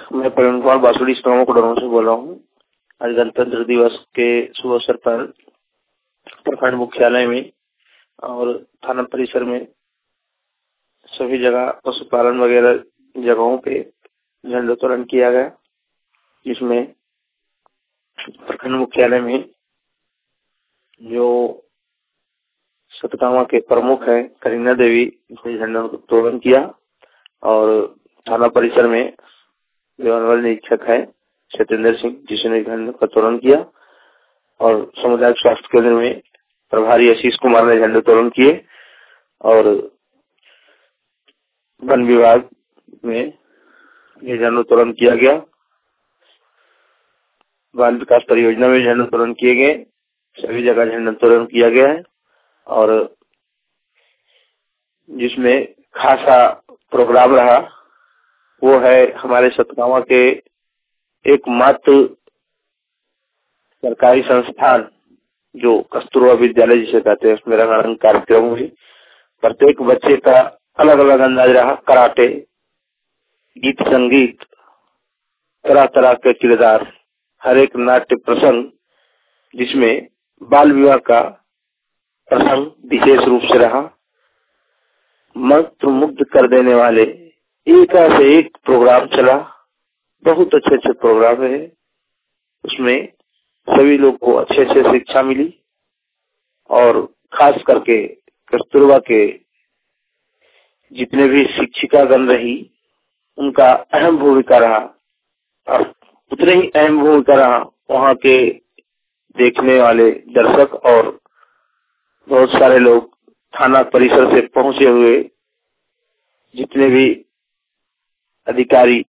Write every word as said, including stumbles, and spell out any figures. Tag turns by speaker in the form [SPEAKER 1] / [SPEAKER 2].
[SPEAKER 1] मैं प्रवीण कुमार बासुड़ी कोडरमा से बोल रहा हूँ। आज गणतंत्र दिवस के शुभ अवसर पर प्रखंड मुख्यालय में और थाना परिसर में सभी जगह पशुपालन वगैरह जगहों पे झंडोत्तोलन किया गया, जिसमें प्रखंड मुख्यालय में जो सतगावा के प्रमुख है करीना देवी ने झंडोत्तोलन किया और थाना परिसर में जो अनवल निरीक्षक है सत्येंद्र सिंह जिसने झंडोत्तोलन किया और सामुदायिक स्वास्थ्य केंद्र में प्रभारी आशीष कुमार ने झंडोत्तोलन किए और वन विभाग में ये झंडोत्तोलन किया गया। बाल विकास परियोजना में झंडोत्तोलन किए गए, सभी जगह झंडोत्तोलन किया गया है और जिसमें खासा प्रोग्राम रहा वो है हमारे सतगावा के एकमात्र सरकारी संस्थान जो कस्तूरबा विद्यालय जिसे कहते हैं, उसमें रंगारंग कार्यक्रम हुई। प्रत्येक बच्चे का अलग अलग अंदाज रहा। कराटे, गीत संगीत, तरह तरह के किरदार, हर एक नाट्य प्रसंग, जिसमें बाल विवाह का प्रसंग विशेष रूप से रहा। मंत्र मुग्ध कर देने वाले एक से एक प्रोग्राम चला, बहुत अच्छे अच्छे प्रोग्राम है। उसमें सभी लोग को अच्छे अच्छे शिक्षा मिली और खास करके कस्तूरबा के जितने भी शिक्षिकागण रही उनका अहम भूमिका रहा और उतने ही अहम भूमिका रहा वहाँ के देखने वाले दर्शक और बहुत सारे लोग थाना परिसर से पहुंचे हुए जितने भी अधिकारी